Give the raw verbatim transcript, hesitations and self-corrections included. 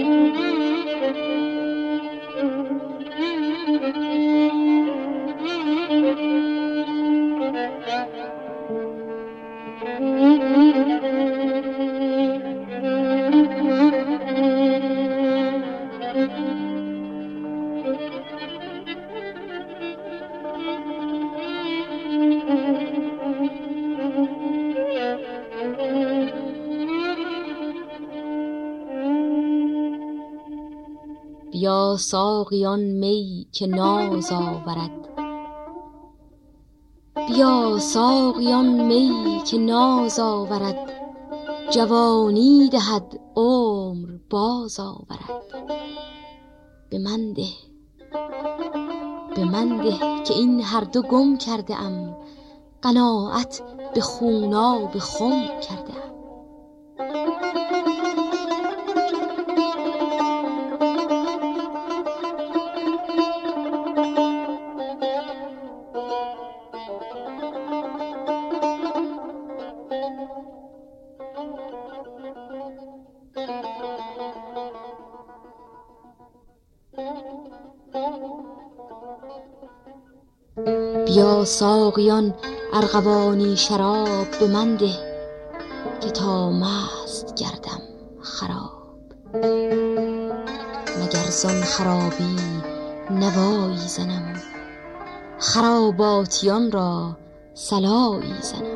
بیا ساقیان می که ناز آورد، بیا ساقیان می که ناز آورد، جوانی دهد عمر باز آورد. به من ده به من ده که این هر دو گم کرده ام، قناعت به خوناب خم کرده ام. بیا ساقیان ارغوانی شراب به من ده، که تا مست گردم خراب. مگر زان خرابی نوایی زنم، خراباتیان را صلایی زنم.